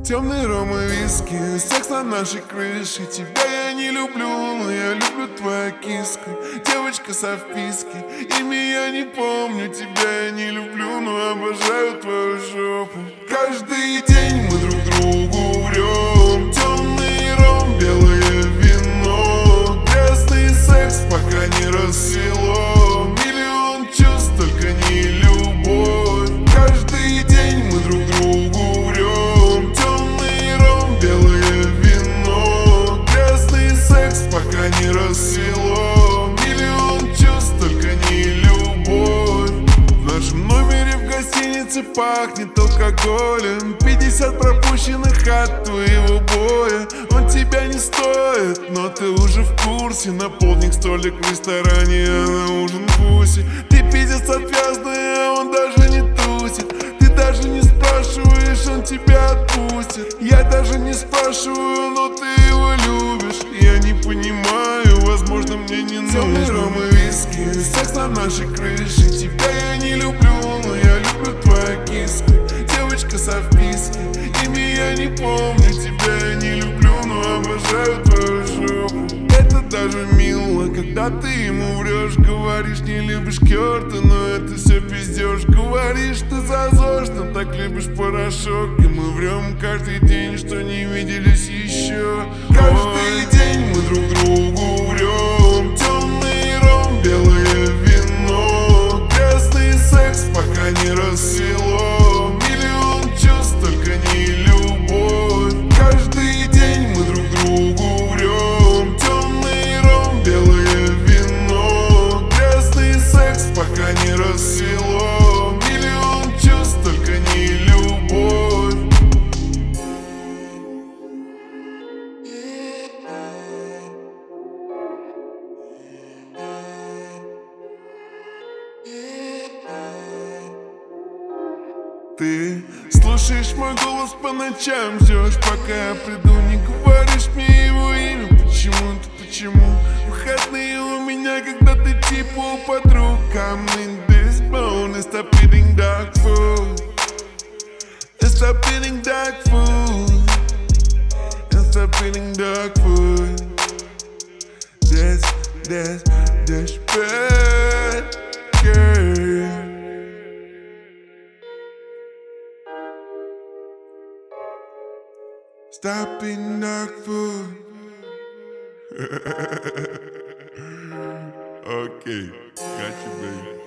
Темный ром и виски, секс на нашей крыше. Тебя я не люблю, но я люблю твою киску. Девочка со вписки, имя я не помню. Тебя я не люблю, но обожаю твою жопу. Каждый день мы друг другу врем. Темный ром, белое вино. Грязный секс, пока не рассвело. Миллион чувств, только не любовь. Каждый день мы друг другу врем. Темный ром, белое вино. Грязный секс, пока не рассвело. Миллион чувств, только не любовь. В нашем номере в гостинице пахнет алкоголем. 50 пропущенных от твоего боя. Он тебя не стоит, но ты уже в курсе. На полдник столик в ресторане, а на ужин пуси. Ты пиздец отвязный, а он даже не тусит. Ты даже не спрашиваешь, он тебя отпустит. Я даже не спрашиваю, но ты его любишь. Я не понимаю, возможно, мне не нужно. Темный ром и виски, секс на нашей крыше. Тебя я не люблю, но я люблю твою киску. Девочка со вписки, имя я не помню. Тебя я не люблю, но обожаю твою жопу. Это даже мило, когда ты ему врешь. Говоришь, не любишь Кёрта, но это все пиздешь. Говоришь, ты зазорно, так любишь порошок. И мы врем каждый день, что не виделись еще. Каждый день мы друг другу врем. Темный ром, белое вино. Грязный секс, пока не рассвело. Миллион чувств, только не любовь. Каждый день мы друг другу врем. Темный ром, белое вино. Грязный секс, пока не рассвело. Миллион чувств, только не любовь. Ты слушаешь мой голос по ночам, ждешь, пока я приду. Не говоришь мне его имя, почему-то, почему? Выходные у меня, когда ты типа у подруг. I'm in this bone and stop eating dog food. And stop eating dog food. And stop eating dog food. That's bad, girl. Stop eating dog food. Okay, got you, baby.